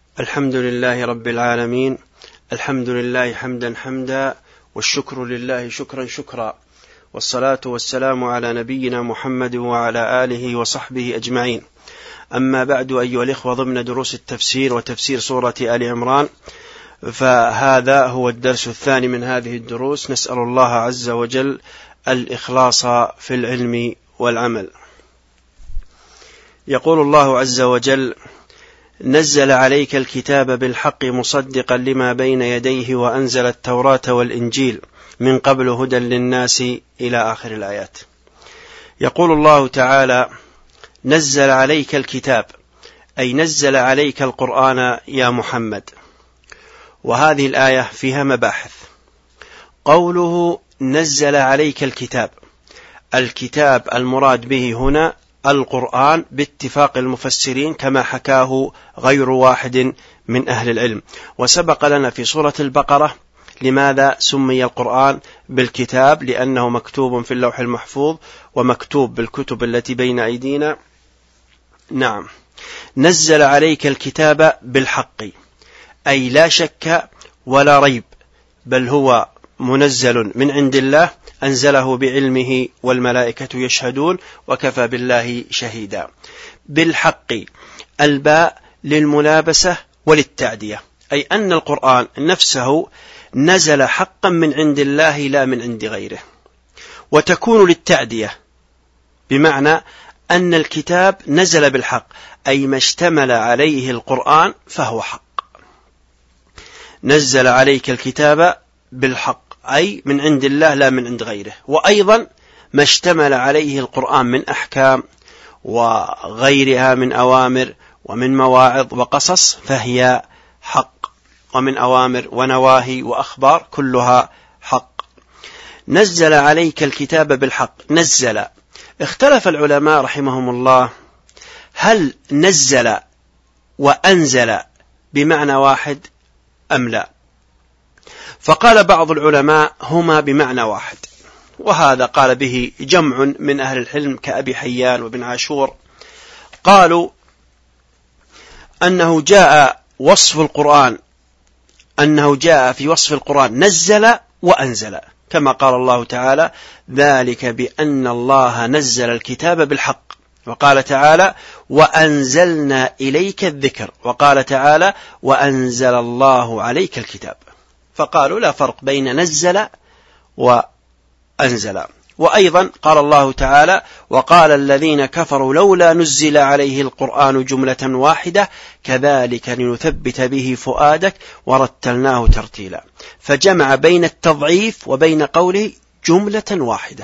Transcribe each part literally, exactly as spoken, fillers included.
الحمد لله رب العالمين، الحمد لله حمدا حمدا، والشكر لله شكرا شكرا، والصلاة والسلام على نبينا محمد وعلى آله وصحبه أجمعين. أما بعد، أيها الإخوة، ضمن دروس التفسير وتفسير سورة آل عمران، فهذا هو الدرس الثاني من هذه الدروس. نسأل الله عز وجل الإخلاص في العلم والعمل. يقول الله عز وجل: نزل عليك الكتاب بالحق مصدقا لما بين يديه وأنزل التوراة والإنجيل من قبل هدى للناس إلى آخر الآيات. يقول الله تعالى: نزل عليك الكتاب، أي نزل عليك القرآن يا محمد. وهذه الآية فيها مباحث. قوله نزل عليك الكتاب، الكتاب المراد به هنا القرآن باتفاق المفسرين كما حكاه غير واحد من أهل العلم. وسبق لنا في سورة البقرة لماذا سمي القرآن بالكتاب، لأنه مكتوب في اللوح المحفوظ ومكتوب بالكتب التي بين أيدينا. نعم، نزل عليك الكتاب بالحق، أي لا شك ولا ريب، بل هو منزل من عند الله، أنزله بعلمه والملائكة يشهدون وكفى بالله شهيدا. بالحق، الباء للملابسة وللتعدية، أي أن القرآن نفسه نزل حقا من عند الله لا من عند غيره. وتكون للتعدية بمعنى أن الكتاب نزل بالحق، أي ما اشتمل عليه القرآن فهو حق. نزل عليك الكتاب بالحق، أي من عند الله لا من عند غيره. وأيضا ما اشتمل عليه القرآن من أحكام وغيرها من أوامر ومن مواعظ وقصص فهي حق، ومن أوامر ونواهي وأخبار كلها حق. نزل عليك الكتاب بالحق. نزل، اختلف العلماء رحمهم الله، هل نزل وأنزل بمعنى واحد أم لا؟ فقال بعض العلماء هما بمعنى واحد، وهذا قال به جمع من أهل العلم كأبي حيان وابن عاشور. قالوا أنه جاء وصف القرآن أنه جاء في وصف القرآن نزل وأنزل، كما قال الله تعالى: ذلك بأن الله نزل الكتاب بالحق. وقال تعالى: وأنزلنا إليك الذكر. وقال تعالى: وأنزل الله عليك الكتاب. فقالوا لا فرق بين نزل وأنزل. وأيضا قال الله تعالى: وقال الذين كفروا لولا نزل عليه القرآن جملة واحدة كذلك لنثبت به فؤادك ورتلناه ترتيلا. فجمع بين التضعيف وبين قوله جملة واحدة.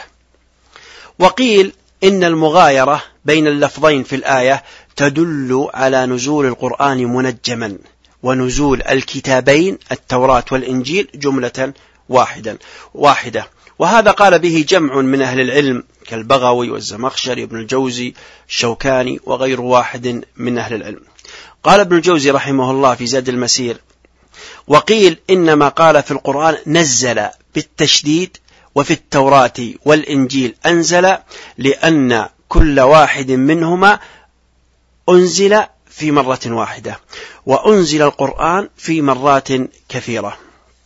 وقيل إن المغايرة بين اللفظين في الآية تدل على نزول القرآن منجما، ونزول الكتابين التوراة والإنجيل جملة واحدة واحدة وهذا قال به جمع من أهل العلم كالبغوي والزمخشري وابن الجوزي الشوكاني وغير واحد من أهل العلم. قال ابن الجوزي رحمه الله في زاد المسير: وقيل إنما قال في القرآن نزل بالتشديد، وفي التوراة والإنجيل أنزل، لأن كل واحد منهما أنزل في مرة واحدة، وأنزل القرآن في مرات كثيرة.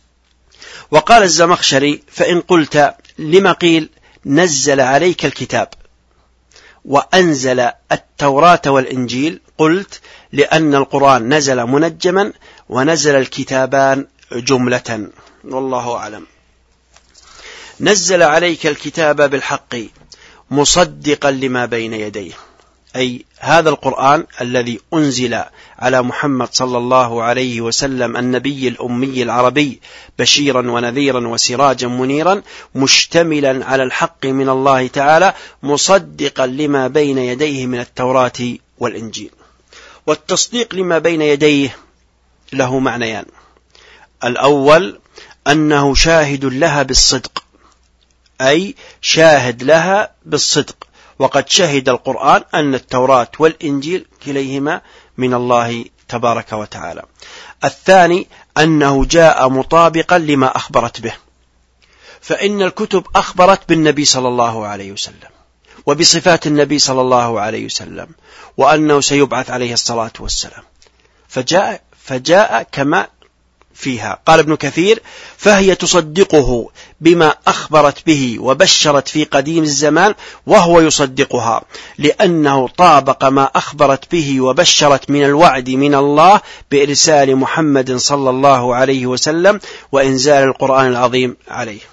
وقال الزمخشري: فإن قلت لما قيل نزل عليك الكتاب وأنزل التوراة والإنجيل، قلت لأن القرآن نزل منجما ونزل الكتابان جملة، والله أعلم. نزل عليك الكتاب بالحق مصدقا لما بين يديه، أي هذا القرآن الذي أنزل على محمد صلى الله عليه وسلم النبي الأمي العربي بشيرا ونذيرا وسراجا منيرا، مشتملا على الحق من الله تعالى، مصدقا لما بين يديه من التوراة والإنجيل. والتصديق لما بين يديه له معنيان: الأول أنه شاهد لها بالصدق، أي شاهد لها بالصدق، وقد شهد القرآن أن التوراة والإنجيل كليهما من الله تبارك وتعالى. الثاني أنه جاء مطابقا لما أخبرت به، فإن الكتب أخبرت بالنبي صلى الله عليه وسلم وبصفات النبي صلى الله عليه وسلم وأنه سيبعث عليه الصلاة والسلام، فجاء فجاء كما فيها. قال ابن كثير: فهي تصدقه بما أخبرت به وبشرت في قديم الزمان وهو يصدقها، لأنه طابق ما أخبرت به وبشرت من الوعد من الله بإرسال محمد صلى الله عليه وسلم وإنزال القرآن العظيم عليه.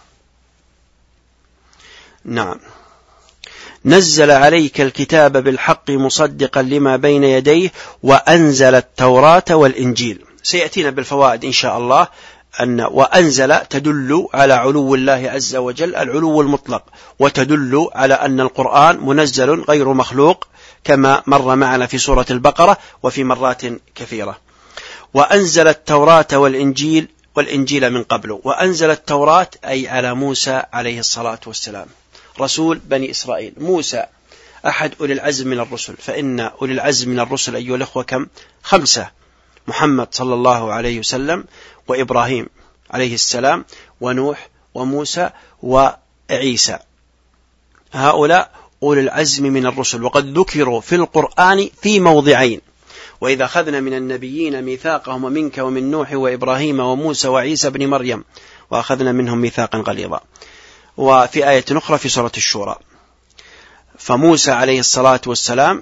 نعم. نزل عليك الكتاب بالحق مصدقا لما بين يديه وأنزل التوراة والإنجيل. سيأتينا بالفوائد إن شاء الله أن وأنزل تدل على علو الله عز وجل العلو المطلق، وتدل على أن القرآن منزل غير مخلوق كما مر معنا في سورة البقرة وفي مرات كثيرة. وأنزل التوراة والإنجيل والإنجيل من قبله. وأنزل التوراة أي على موسى عليه الصلاة والسلام رسول بني إسرائيل. موسى أحد أولي العزم من الرسل، فإن أولي العزم من الرسل أيها الأخوة كم؟ خمسة: محمد صلى الله عليه وسلم، وإبراهيم عليه السلام، ونوح، وموسى، وعيسى. هؤلاء أولي العزم من الرسل، وقد ذكروا في القرآن في موضعين: وإذا أخذنا من النبيين ميثاقهم ومنك ومن نوح وإبراهيم وموسى وعيسى بن مريم وأخذنا منهم ميثاقا غليظا. وفي آية أخرى في سورة الشورى. فموسى عليه الصلاة والسلام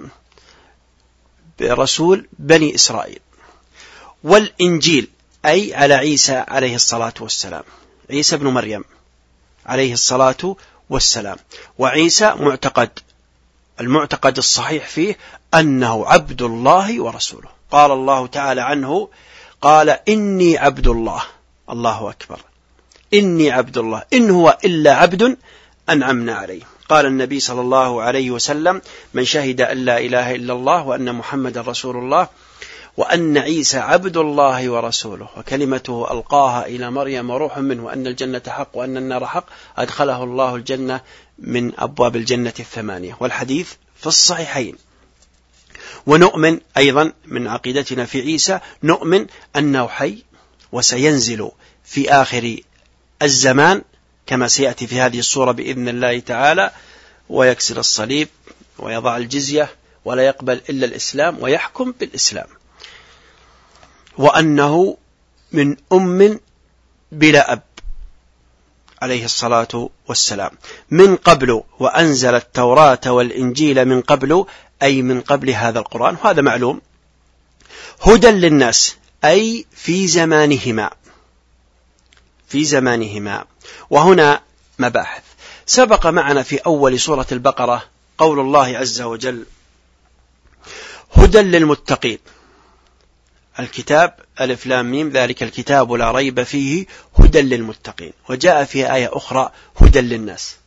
رسول بني إسرائيل. والإنجيل أي على عيسى عليه الصلاة والسلام، عيسى بن مريم عليه الصلاة والسلام. وعيسى معتقد المعتقد الصحيح فيه أنه عبد الله ورسوله. قال الله تعالى عنه: قال إني عبد الله. الله أكبر، إني عبد الله، إن هو إلا عبد أنعمنا عليه. قال النبي صلى الله عليه وسلم: من شهد أن لا إله إلا الله وأن محمد رسول الله وأن عيسى عبد الله ورسوله وكلمته ألقاها إلى مريم وروح منه وأن الجنة حق وأن النار حق أدخله الله الجنة من أبواب الجنة الثمانية. والحديث في الصحيحين. ونؤمن أيضا من عقيدتنا في عيسى، نؤمن أنه حي وسينزل في آخر الزمان كما سيأتي في هذه السورة بإذن الله تعالى، ويكسر الصليب ويضع الجزية ولا يقبل إلا الإسلام ويحكم بالإسلام. وأنه من أم بلا أب عليه الصلاة والسلام من قبل. وأنزل التوراة والإنجيل من قبل أي من قبل هذا القرآن، وهذا معلوم. هدى للناس أي في زمانهما في زمانهما. وهنا مباحث. سبق معنا في أول سورة البقرة قول الله عز وجل: هدى للمتقين. الكتاب ألف لام ميم ذلك الكتاب لا ريب فيه هدى للمتقين. وجاء في آية أخرى هدى للناس.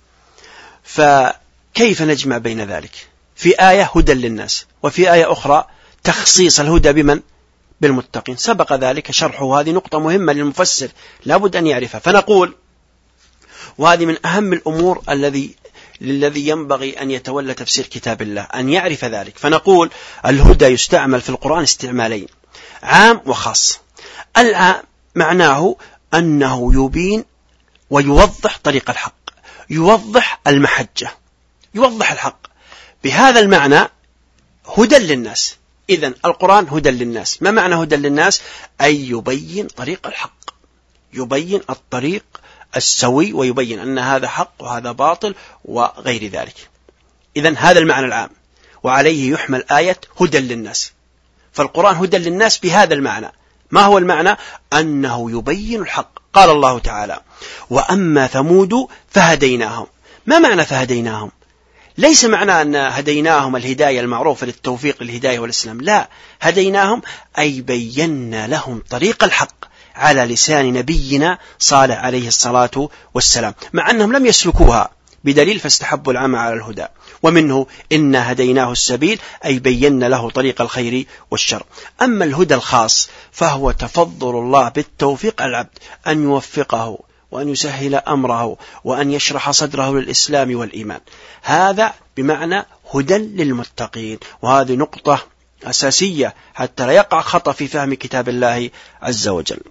فكيف نجمع بين ذلك؟ في آية هدى للناس وفي آية أخرى تخصيص الهدى بمن؟ بالمتقين. سبق ذلك شرحه. هذه نقطة مهمة للمفسر لابد أن يعرفها. فنقول، وهذه من أهم الأمور الذي للذي ينبغي أن يتولى تفسير كتاب الله أن يعرف ذلك. فنقول الهدى يستعمل في القرآن استعمالين: عام وخاص. العام معناه أنه يبين ويوضح طريق الحق، يوضح المحجة، يوضح الحق. بهذا المعنى هدى للناس. إذن القرآن هدى للناس. ما معنى هدى للناس؟ أي يبين طريق الحق، يبين الطريق السوي، ويبين أن هذا حق وهذا باطل وغير ذلك. إذن هذا المعنى العام، وعليه يحمل آية هدى للناس. فالقرآن هدى للناس بهذا المعنى. ما هو المعنى؟ أنه يبين الحق. قال الله تعالى: وأما ثمود فهديناهم. ما معنى فهديناهم؟ ليس معنى أن هديناهم الهداية المعروفة للتوفيق الهداية والإسلام، لا، هديناهم أي بينا لهم طريق الحق على لسان نبينا صالح عليه الصلاة والسلام، مع أنهم لم يسلكوها بدليل فاستحبوا العمى على الهدى. ومنه إنا هديناه السبيل أي بينا له طريق الخير والشر. أما الهدى الخاص فهو تفضل الله بالتوفيق على العبد، أن يوفقه وأن يسهل أمره وأن يشرح صدره للإسلام والإيمان. هذا بمعنى هدى للمتقين. وهذه نقطة أساسية حتى لا يقع خطأ في فهم كتاب الله عز وجل.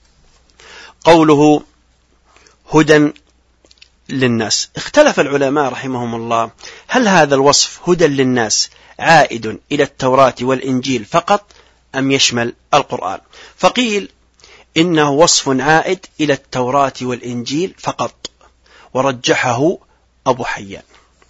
قوله هدى للناس، اختلف العلماء رحمهم الله هل هذا الوصف هدى للناس عائد إلى التوراة والإنجيل فقط أم يشمل القرآن؟ فقيل إنه وصف عائد إلى التوراة والإنجيل فقط، ورجحه أبو حيان.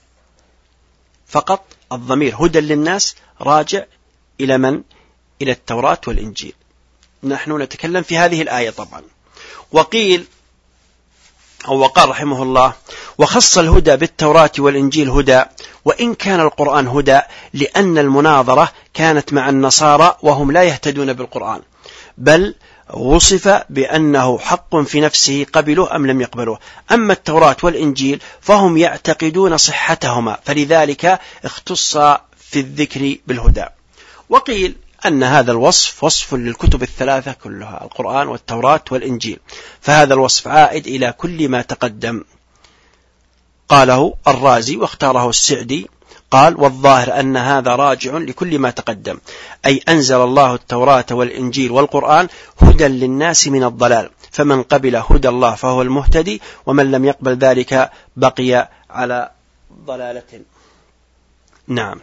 فقط الضمير هدى للناس راجع إلى من؟ إلى التوراة والإنجيل. نحن نتكلم في هذه الآية طبعا. وقيل أو وقال رحمه الله: وخص الهدى بالتوراة والإنجيل هدى، وإن كان القرآن هدى، لأن المناظرة كانت مع النصارى وهم لا يهتدون بالقرآن، بل وصف بأنه حق في نفسه قبلوه أم لم يقبلوه. أما التوراة والإنجيل فهم يعتقدون صحتهما، فلذلك اختص في الذكر بالهدى. وقيل أن هذا الوصف وصف للكتب الثلاثة كلها، القرآن والتوراة والإنجيل، فهذا الوصف عائد إلى كل ما تقدم. قاله الرازي واختاره السعدي، قال: والظاهر أن هذا راجع لكل ما تقدم، أي أنزل الله التوراة والإنجيل والقرآن هدى للناس من الضلال، فمن قبل هدى الله فهو المهتدي، ومن لم يقبل ذلك بقي على ضلالة. نعم.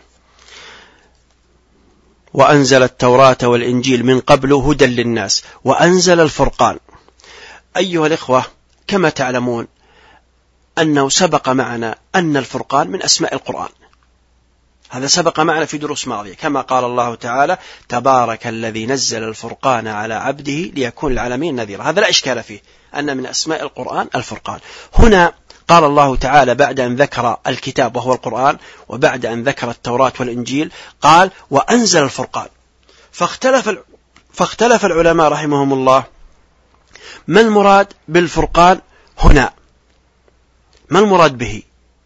وأنزل التوراة والإنجيل من قبل هدى للناس، وأنزل الفرقان. أيها الإخوة، كما تعلمون أنه سبق معنا أن الفرقان من أسماء القرآن، هذا سبق معنا في دروس ماضية، كما قال الله تعالى: تبارك الذي نزل الفرقان على عبده ليكون للعالمين نذيرا. هذا لا إشكال فيه، أن من أسماء القرآن الفرقان. هنا قال الله تعالى بعد أن ذكر الكتاب وهو القرآن، وبعد أن ذكر التوراة والإنجيل، قال: وأنزل الفرقان. فاختلف فاختلف العلماء رحمهم الله ما المراد بالفرقان هنا، ما المراد به؟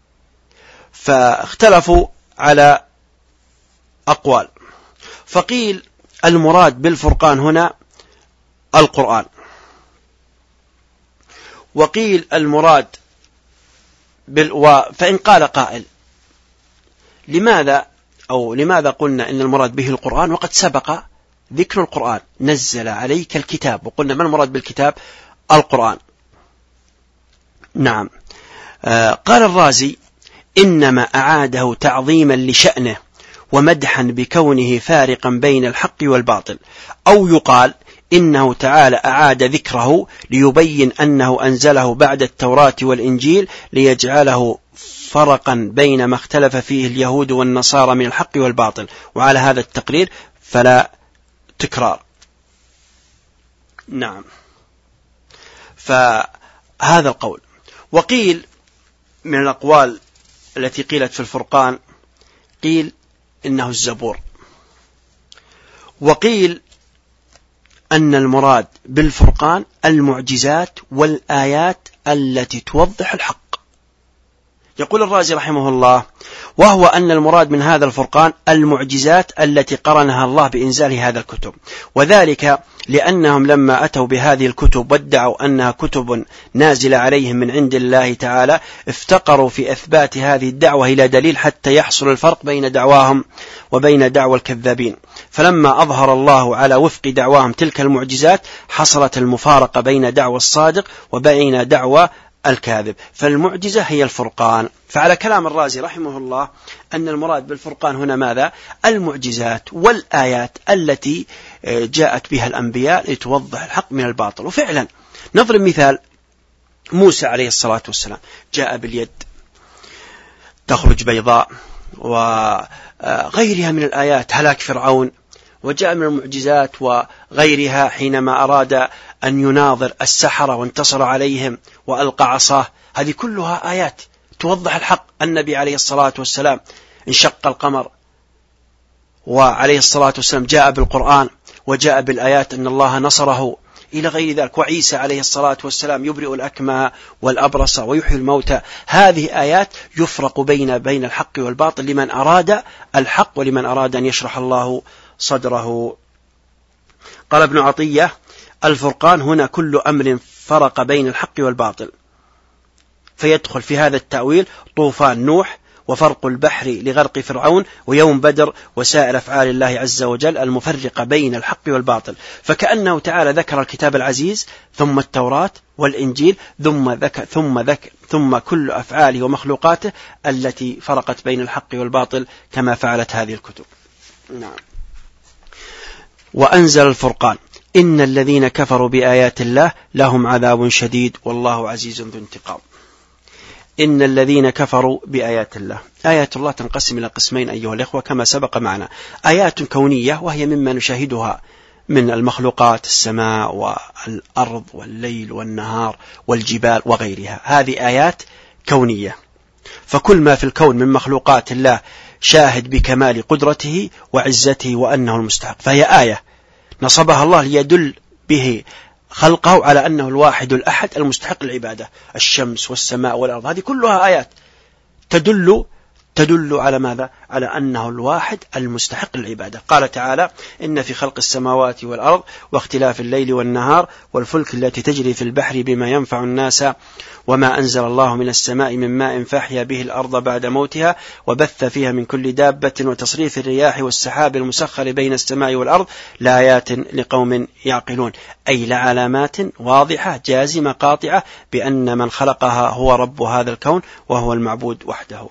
فاختلفوا على أقوال. فقيل المراد بالفرقان هنا القرآن، وقيل المراد بال... و... فإن قال قائل: لماذا أو لماذا قلنا إن المراد به القرآن وقد سبق ذكر القرآن؟ نزل عليك الكتاب، وقلنا ما المراد بالكتاب؟ القرآن. نعم. آه قال الرازي: إنما أعاده تعظيما لشأنه ومدحا بكونه فارقا بين الحق والباطل، أو يقال إنه تعالى أعاد ذكره ليبين أنه أنزله بعد التوراة والإنجيل ليجعله فرقا بين ما اختلف فيه اليهود والنصارى من الحق والباطل، وعلى هذا التقرير فلا تكرار. نعم. فهذا القول. وقيل من الأقوال التي قيلت في الفرقان، قيل إنه الزبور، وقيل أن المراد بالفرقان المعجزات والآيات التي توضح الحق. يقول الرازي رحمه الله: وهو أن المراد من هذا الفرقان المعجزات التي قرنها الله بإنزال هذا الكتب، وذلك لأنهم لما أتوا بهذه الكتب وادعوا أنها كتب نازلة عليهم من عند الله تعالى، افتقروا في إثبات هذه الدعوة إلى دليل حتى يحصل الفرق بين دعواهم وبين دعوى الكذابين. فلما أظهر الله على وفق دعواهم تلك المعجزات، حصلت المفارقة بين دعوى الصادق وبين دعوى الكاذب، فالمعجزة هي الفرقان. فعلى كلام الرازي رحمه الله أن المراد بالفرقان هنا ماذا؟ المعجزات والآيات التي جاءت بها الأنبياء لتوضح الحق من الباطل. وفعلا نضرب مثال: موسى عليه الصلاة والسلام جاء باليد تخرج بيضاء، وغيرها من الآيات، هلاك فرعون، وجاء من المعجزات وغيرها حينما أراد أن يناظر السحرة وانتصر عليهم وألقى عصاه. هذه كلها آيات توضح الحق. النبي عليه الصلاة والسلام انشق القمر، وعليه الصلاة والسلام جاء بالقرآن وجاء بالآيات أن الله نصره إلى غير ذلك. وعيسى عليه الصلاة والسلام يبرئ الأكمى والأبرص ويحيي الموتى. هذه آيات يفرق بين بين الحق والباطل لمن أراد الحق ولمن أراد أن يشرح الله صدره. قال ابن عطية: الفرقان هنا كل أمر فرق بين الحق والباطل، فيدخل في هذا التأويل طوفان نوح، وفرق البحر لغرق فرعون، ويوم بدر، وسائر أفعال الله عز وجل المفرقة بين الحق والباطل. فكأنه تعالى ذكر الكتاب العزيز، ثم التوراة والإنجيل، ثم ذكر ثم ذكر ثم كل أفعاله ومخلوقاته التي فرقت بين الحق والباطل كما فعلت هذه الكتب. نعم. وأنزل الفرقان إن الذين كفروا بآيات الله لهم عذاب شديد والله عزيز ذو انتقام. إن الذين كفروا بآيات الله، آيات الله تنقسم إلى قسمين أيها الإخوة كما سبق معنا، آيات كونية وهي مما نشاهدها من المخلوقات، السماء والأرض والليل والنهار والجبال وغيرها، هذه آيات كونية، فكل ما في الكون من مخلوقات الله شاهد بكمال قدرته وعزته وأنه المستحق، فهي آية نصبها الله ليدل به خلقه على أنه الواحد الأحد المستحق العبادة. الشمس والسماء والأرض هذه كلها آيات تدل تدل على ماذا؟ على أنه الواحد المستحق العبادة. قال تعالى إن في خلق السماوات والأرض واختلاف الليل والنهار والفلك التي تجري في البحر بما ينفع الناس وما أنزل الله من السماء من ماء فأحيا به الأرض بعد موتها وبث فيها من كل دابة وتصريف الرياح والسحاب المسخر بين السماء والأرض لآيات لقوم يعقلون، أي لعلامات واضحة جازمة قاطعة بأن من خلقها هو رب هذا الكون وهو المعبود وحده.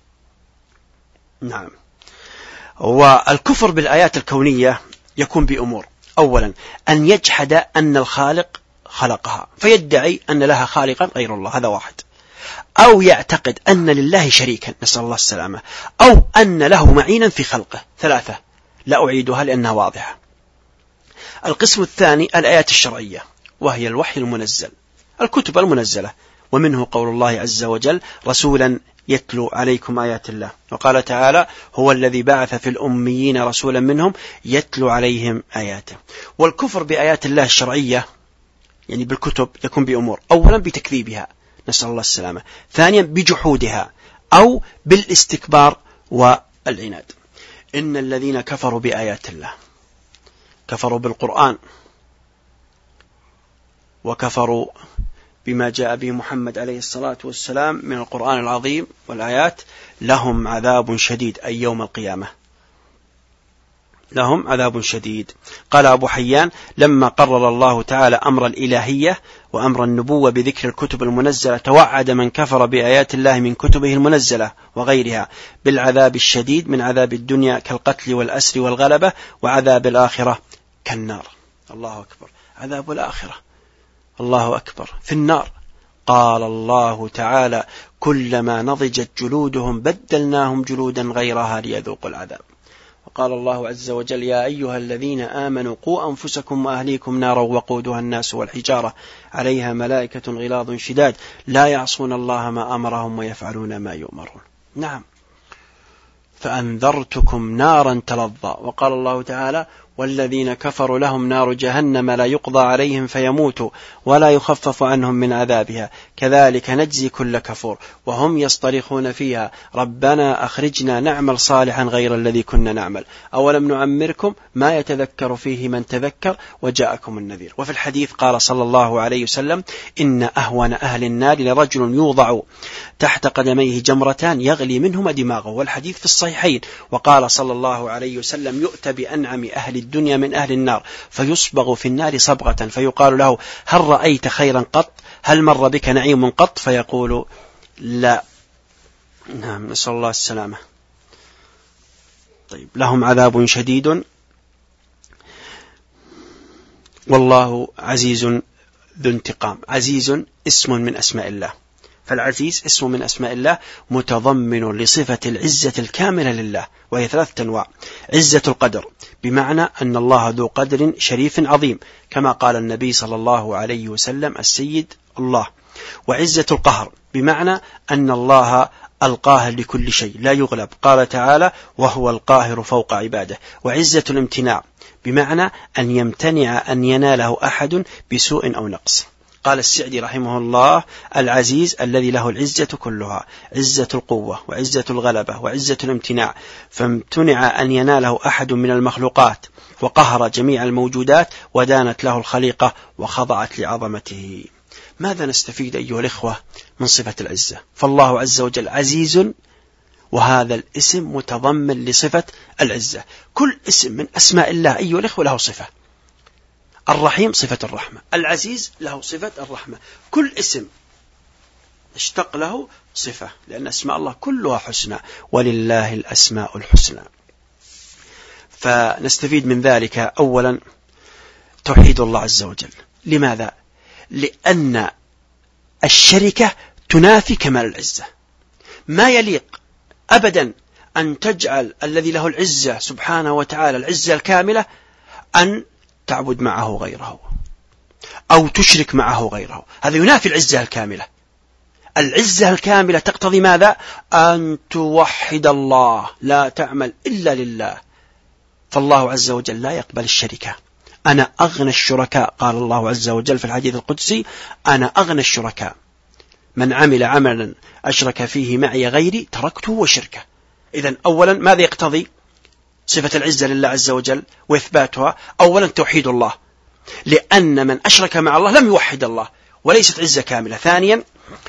نعم. والكفر بالآيات الكونية يكون بأمور: أولا أن يجحد أن الخالق خلقها فيدعي أن لها خالقا غير الله، هذا واحد، أو يعتقد أن لله شريكا، نسأل الله السلامة، أو أن له معينا في خلقه، ثلاثة لا أعيدها لأنها واضحة. القسم الثاني الآيات الشرعية وهي الوحي المنزل، الكتب المنزلة، ومنه قول الله عز وجل رسولا يتلو عليكم آيات الله، وقال تعالى هو الذي بعث في الأميين رسولا منهم يتلو عليهم آياته. والكفر بآيات الله الشرعية يعني بالكتب يكون بأمور: أولا بتكذيبها، نسأل الله السلامة، ثانيا بجحودها أو بالاستكبار والعناد. إن الذين كفروا بآيات الله كفروا بالقرآن وكفروا بما جاء به محمد عليه الصلاة والسلام من القرآن العظيم والآيات لهم عذاب شديد، أي يوم القيامة لهم عذاب شديد. قال أبو حيان لما قرر الله تعالى أمر الإلهية وأمر النبوة بذكر الكتب المنزلة توعد من كفر بآيات الله من كتبه المنزلة وغيرها بالعذاب الشديد من عذاب الدنيا كالقتل والأسر والغلبة، وعذاب الآخرة كالنار. الله أكبر، عذاب الآخرة الله أكبر في النار. قال الله تعالى كلما نضجت جلودهم بدلناهم جلودا غيرها ليذوقوا العذاب. وقال الله عز وجل يا أيها الذين آمنوا قوا أنفسكم وأهليكم نارا وقودها الناس والحجارة عليها ملائكة غلاظ شداد لا يعصون الله ما أمرهم ويفعلون ما يؤمرون. نعم، فأنذرتكم نارا تلظى. وقال الله تعالى والذين كفروا لهم نار جهنم لا يقضى عليهم فيموتوا ولا يخفف عنهم من عذابها كذلك نجزي كل كفور وهم يصطرخون فيها ربنا أخرجنا نعمل صالحا غير الذي كنا نعمل أولم نعمركم ما يتذكر فيه من تذكر وجاءكم النذير. وفي الحديث قال صلى الله عليه وسلم إن أهون أهل النار لرجل يوضع تحت قدميه جمرتان يغلي منهما دماغه، والحديث في الصحيحين. وقال صلى الله عليه وسلم يؤتى بأنعم أهل الدنيا من أهل النار فيصبغ في النار صبغة فيقال له هل رأيت خيرا قط؟ هل مر بك نعيم قط؟ فيقول لا. نعم، نسأل الله السلامة. طيب، لهم عذاب شديد والله عزيز ذو انتقام. عزيز اسم من أسماء الله، فالعزيز اسم من أسماء الله متضمن لصفة العزة الكاملة لله، وهي ثلاثة أنواع: عزة القدر بمعنى أن الله ذو قدر شريف عظيم كما قال النبي صلى الله عليه وسلم السيد الله، وعزة القهر بمعنى أن الله القاهر لكل شيء لا يغلب، قال تعالى وهو القاهر فوق عباده، وعزة الامتناع بمعنى أن يمتنع أن يناله أحد بسوء أو نقص. قال السعدي رحمه الله العزيز الذي له العزة كلها، عزة القوة وعزة الغلبة وعزة الامتناع، فامتنع أن يناله أحد من المخلوقات وقهر جميع الموجودات ودانت له الخليقة وخضعت لعظمته. ماذا نستفيد أيها الإخوة من صفة العزة؟ فالله عز وجل عزيز، وهذا الاسم متضمن لصفة العزة. كل اسم من أسماء الله أيها الإخوة له صفة. الرحيم صفة الرحمة، العزيز له صفة الرحمة، كل اسم اشتق له صفة، لأن أسماء الله كلها حسنى ولله الأسماء الحسنى. فنستفيد من ذلك أولا توحيد الله عز وجل. لماذا؟ لأن الشركة تنافي كمال العزة. ما يليق أبدا أن تجعل الذي له العزة سبحانه وتعالى العزة الكاملة أن تعبد معه غيره أو تشرك معه غيره. هذا ينافي العزة الكاملة. العزة الكاملة تقتضي ماذا؟ أن توحد الله، لا تعمل إلا لله. فالله عز وجل لا يقبل الشركة. أنا أغنى الشركاء، قال الله عز وجل في الحديث القدسي: أنا أغنى الشركاء، من عمل عملا أشرك فيه معي غيري تركته وشركه. إذن أولا ماذا يقتضي صفة العزة لله عز وجل وإثباتها؟ أولا توحيد الله، لأن من أشرك مع الله لم يوحد الله وليست عزة كاملة. ثانيا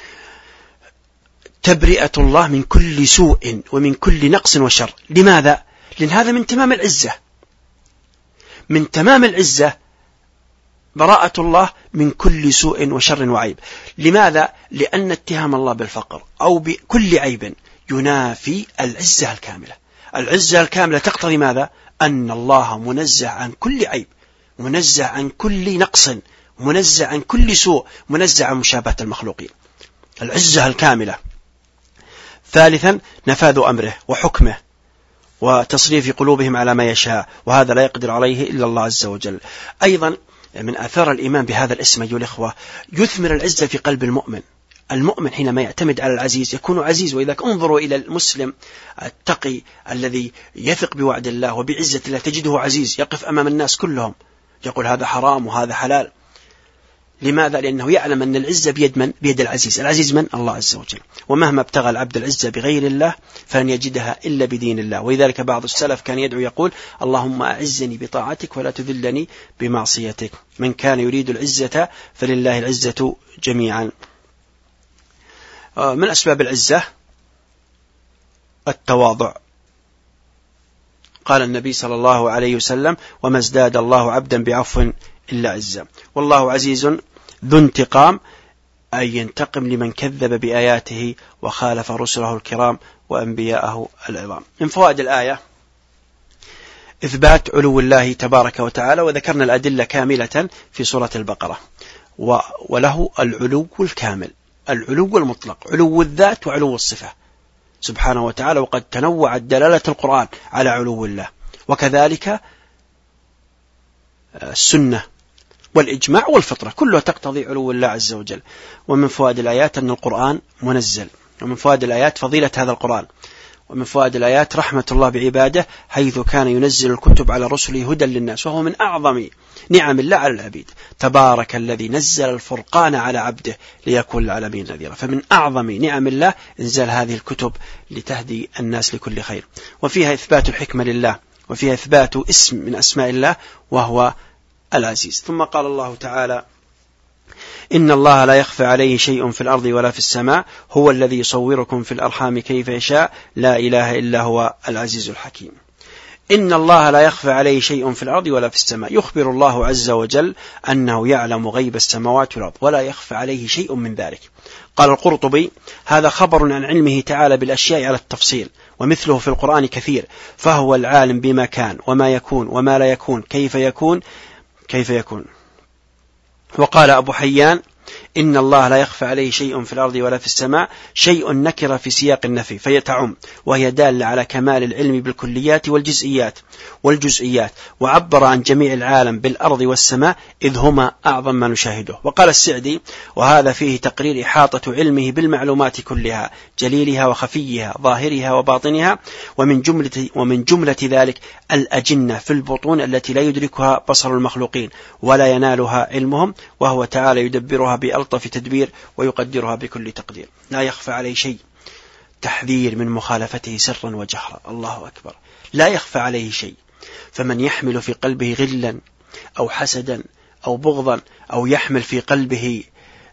تبرئة الله من كل سوء ومن كل نقص وشر. لماذا؟ لأن هذا من تمام العزة، من تمام العزة براءة الله من كل سوء وشر وعيب. لماذا؟ لأن اتهام الله بالفقر أو بكل عيب ينافي العزة الكاملة. العزة الكاملة تقتضي ماذا؟ أن الله منزه عن كل عيب، منزه عن كل نقص، منزه عن كل سوء، منزه عن مشابهة المخلوقين. العزة الكاملة. ثالثا نفاذ أمره وحكمه وتصريف قلوبهم على ما يشاء، وهذا لا يقدر عليه إلا الله عز وجل. أيضا من آثار الإيمان بهذا الاسم أيها الإخوة يثمر العزة في قلب المؤمن. المؤمن حينما يعتمد على العزيز يكون عزيز. وإذا انظروا إلى المسلم التقي الذي يثق بوعد الله وبعزة الله تجده عزيز، يقف أمام الناس كلهم يقول هذا حرام وهذا حلال. لماذا؟ لأنه يعلم أن العزة بيد من؟ بيد العزيز. العزيز من؟ الله عز وجل. ومهما ابتغى العبد العزة بغير الله فلن يجدها إلا بدين الله. ولذلك بعض السلف كان يدعو يقول اللهم أعزني بطاعتك ولا تذلني بمعصيتك. من كان يريد العزة فلله العزة جميعا. من أسباب العزة التواضع. قال النبي صلى الله عليه وسلم وما ازداد الله عبدا بعفو إلا عزة. والله عزيز ذو انتقام، أي ينتقم لمن كذب بآياته وخالف رسله الكرام وأنبياءه العظام. من فوائد الآية إثبات علو الله تبارك وتعالى، وذكرنا الأدلة كاملة في سورة البقرة. وله العلو الكامل، العلو المطلق، علو الذات وعلو الصفة سبحانه وتعالى. وقد تنوعت دلالة القرآن على علو الله، وكذلك السنة والإجماع والفطرة كلها تقتضي علو الله عز وجل. ومن فوائد الآيات أن القرآن منزل، ومن فوائد الآيات فضيلة هذا القرآن، ومن فوائد الآيات رحمة الله بعباده حيث كان ينزل الكتب على رسله هدى للناس، وهو من أعظم نعم الله على العبيد. تبارك الذي نزل الفرقان على عبده ليكون للعالمين نذيرا. فمن أعظم نعم الله إنزال هذه الكتب لتهدي الناس لكل خير. وفيها إثبات الحكمة لله، وفيها إثبات اسم من أسماء الله وهو العزيز. ثم قال الله تعالى إن الله لا يخفى عليه شيء في الأرض ولا في السماء هو الذي يصوركم في الأرحام كيف يشاء لا إله إلا هو العزيز الحكيم. إن الله لا يخفى عليه شيء في الأرض ولا في السماء، يخبر الله عز وجل أنه يعلم غيب السماوات والأرض ولا يخفى عليه شيء من ذلك. قال القرطبي هذا خبر عن علمه تعالى بالأشياء على التفصيل، ومثله في القرآن كثير، فهو العالم بما كان وما يكون وما لا يكون كيف يكون كيف يكون. وقال أبو حيان إن الله لا يخفى عليه شيء في الأرض ولا في السماء، شيء نكر في سياق النفي فيتعم، وهي دالة على كمال العلم بالكليات والجزئيات والجزئيات وعبر عن جميع العالم بالأرض والسماء إذ هما أعظم ما نشاهده. وقال السعدي وهذا فيه تقرير إحاطة علمه بالمعلومات كلها جليلها وخفيها ظاهرها وباطنها، ومن جملة, ومن جملة ذلك الأجنة في البطون التي لا يدركها بصر المخلوقين ولا ينالها علمهم، وهو تعالى يدبرها بألطف تدبير ويقدرها بكل تقدير. لا يخفى عليه شيء، تحذير من مخالفته سرا وجهرا. الله أكبر. لا يخفى عليه شيء. فمن يحمل في قلبه غلا أو حسدا أو بغضا أو يحمل في قلبه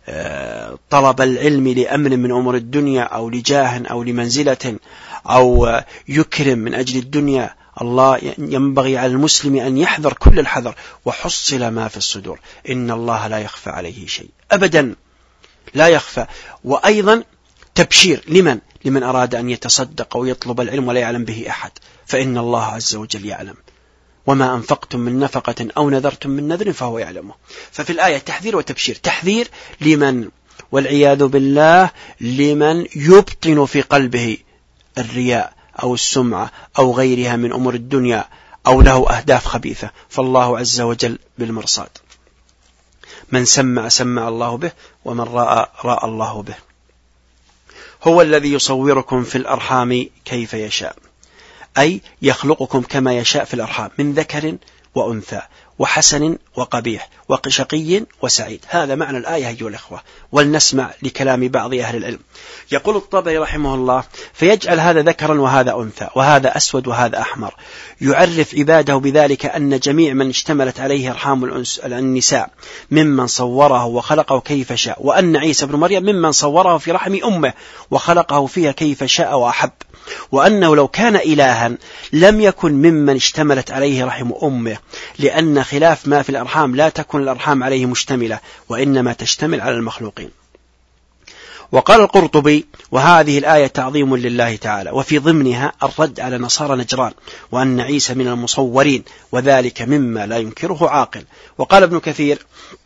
طلب العلم لأمر من أمور الدنيا أو لجاه أو لمنزلة أو يكرم من أجل الدنيا، الله ينبغي على المسلم أن يحذر كل الحذر وحصل ما في الصدور. إن الله لا يخفى عليه شيء أبدا، لا يخفى. وأيضا تبشير لمن؟ لمن أراد أن يتصدق ويطلب العلم ولا يعلم به أحد، فإن الله عز وجل يعلم. وما أنفقتم من نفقة أو نذرتم من نذر فهو يعلمه. ففي الآية تحذير وتبشير. تحذير لمن والعياذ بالله لمن يبطن في قلبه الرياء أو السمعة أو غيرها من أمور الدنيا أو له أهداف خبيثة، فالله عز وجل بالمرصاد. من سمع سمع الله به، ومن رأى رأى الله به. هو الذي يصوركم في الأرحام كيف يشاء، أي يخلقكم كما يشاء في الأرحام من ذكر وأنثى وحسن وقبيح وشقي وسعيد. هذا معنى الآية أيها الأخوة. ولنسمع لكلام بعض أهل العلم. يقول الطبري رحمه الله: فيجعل هذا ذكرا وهذا أنثى وهذا أسود وهذا أحمر، يعرف عباده بذلك أن جميع من اشتملت عليه أرحام النساء ممن صوره وخلقه كيف شاء، وأن عيسى بن مريم ممن صوره في رحم أمه وخلقه فيها كيف شاء وأحب، وأنه لو كان إلها لم يكن ممن اشتملت عليه رحم أمه، لأن خلاف ما في الأرحام لا تكون الأرحام عليه مشتملة، وإنما تشتمل على المخلوقين. وقال القرطبي: وهذه الآية تعظيم لله تعالى، وفي ضمنها الرد على نصارى نجران، وأن عيسى من المصورين، وذلك مما لا ينكره عاقل. وقال ابن كثير: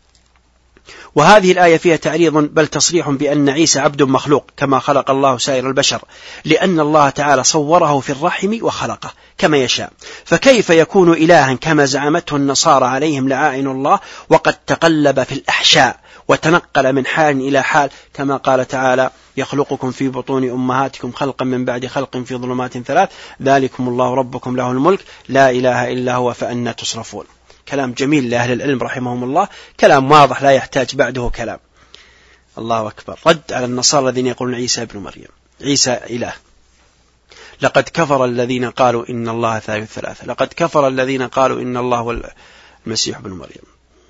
وهذه الآية فيها تعريض بل تصريح بأن عيسى عبد مخلوق كما خلق الله سائر البشر، لأن الله تعالى صوره في الرحم وخلقه كما يشاء، فكيف يكون إلها كما زعمته النصارى عليهم لعائن الله، وقد تقلب في الأحشاء وتنقل من حال إلى حال، كما قال تعالى: يخلقكم في بطون أمهاتكم خلقا من بعد خلق في ظلمات ثلاث ذلكم الله ربكم له الملك لا إله إلا هو فأنى تصرفون. كلام جميل لأهل العلم رحمهم الله، كلام واضح لا يحتاج بعده كلام. الله أكبر. رد على النصارى الذين يقولون عيسى ابن مريم، عيسى إله. لقد كفر الذين قالوا إن الله ثالث ثلاثة، لقد كفر الذين قالوا إن الله هو المسيح ابن مريم.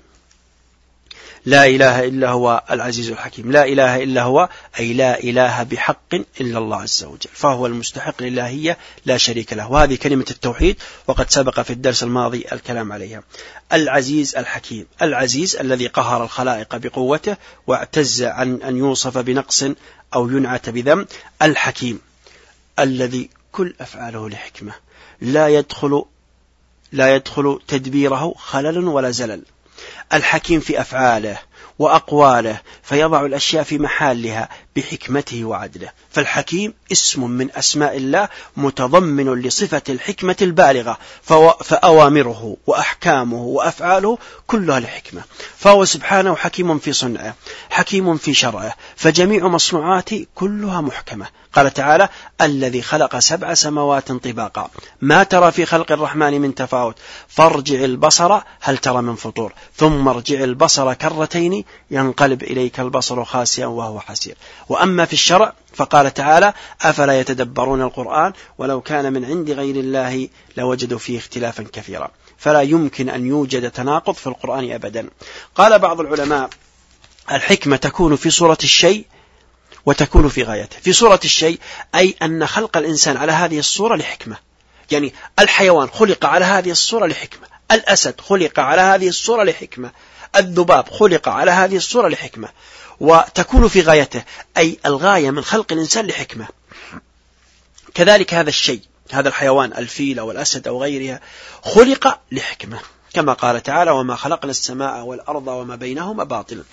لا إله إلا هو العزيز الحكيم. لا إله إلا هو أي لا إله بحق إلا الله عز وجل، فهو المستحق للإلهية لا شريك له. وهذه كلمة التوحيد، وقد سبق في الدرس الماضي الكلام عليها. العزيز الحكيم. العزيز الذي قهر الخلائق بقوته واعتز عن أن يوصف بنقص أو ينعت بذنب. الحكيم الذي كل أفعاله لحكمة، لا يدخل لا يدخل تدبيره خلل ولا زلل. الحكيم في أفعاله وأقواله، فيضع الأشياء في محلها بحكمته وعدله. فالحكيم اسم من أسماء الله متضمن لصفة الحكمة البالغة، فأوامره وأحكامه وأفعاله كلها لحكمة، فهو سبحانه حكيم في صنعه حكيم في شرعه، فجميع مصنوعاته كلها محكمة. قال تعالى: الذي خلق سبع سماوات طباقا ما ترى في خلق الرحمن من تفاوت فارجع البصر هل ترى من فطور ثم ارجع البصر كرتين ينقلب إليك البصر خاسئا وهو حسير. وأما في الشرع فقال تعالى: أفلا يتدبرون القرآن ولو كان من عند غير الله لوجدوا فيه اختلافا كثيرا. فلا يمكن أن يوجد تناقض في القرآن أبدا. قال بعض العلماء: الحكمة تكون في صورة الشيء وتكون في غايته. في صورة الشيء أي أن خلق الإنسان على هذه الصورة لحكمة، يعني الحيوان خلق على هذه الصورة لحكمة، الأسد خلق على هذه الصورة لحكمة، الذباب خلق على هذه الصورة لحكمة. وتكون في غايته أي الغاية من خلق الإنسان لحكمة. كذلك هذا الشيء، هذا الحيوان الفيل أو الأسد أو غيرها، خلق لحكمة، كما قال تعالى: وما خلقنا السماء والأرض وما بينهما باطلا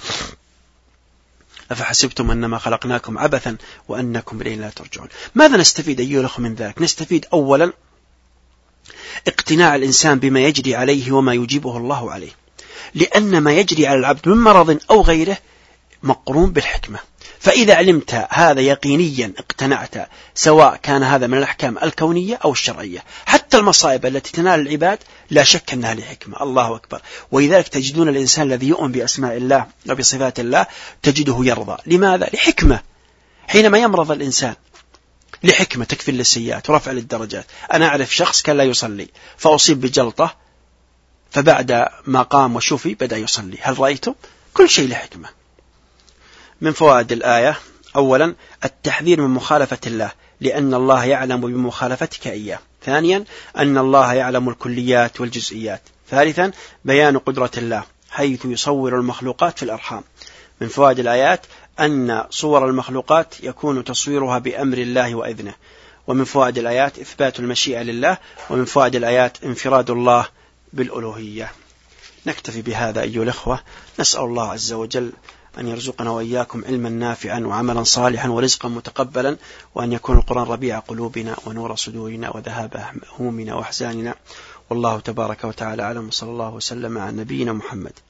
أفحسبتم أنما خلقناكم عبثا وأنكم إلينا لا ترجعون. ماذا نستفيد أيها الأخوة من ذلك؟ نستفيد أولا اقتناع الإنسان بما يجري عليه وما يجيبه الله عليه، لأن ما يجري على العبد من مرض أو غيره مقرون بالحكمة. فإذا علمت هذا يقينيا اقتنعت، سواء كان هذا من الأحكام الكونية أو الشرعية. حتى المصائب التي تنال العباد لا شك أنها لحكمة. الله أكبر. ولذلك تجدون الإنسان الذي يؤمن بأسماء الله وبصفات الله تجده يرضى. لماذا؟ لحكمة. حينما يمرض الإنسان لحكمة تكفي للسيئات ورفع للدرجات. أنا أعرف شخص كان لا يصلي فأصيب بجلطة، فبعد ما قام وشفي بدأ يصلي. هل رأيتم؟ كل شيء لحكمة. من فوائد الآية: أولا التحذير من مخالفة الله، لأن الله يعلم بمخالفتك إياه. ثانيا أن الله يعلم الكليات والجزئيات. ثالثا بيان قدرة الله حيث يصور المخلوقات في الأرحام. من فوائد الآيات أن صور المخلوقات يكون تصويرها بأمر الله وإذنه. ومن فوائد الآيات إثبات المشيئة لله. ومن فوائد الآيات انفراد الله بالألوهية. نكتفي بهذا أيها الأخوة، نسأل الله عز وجل أن يرزقنا وإياكم علما نافعا وعملا صالحا ورزقا متقبلا، وأن يكون القرآن ربيع قلوبنا ونور صدورنا وذهاب همومنا وأحزاننا. والله تبارك وتعالى أعلم، وصلى الله وسلم على نبينا محمد.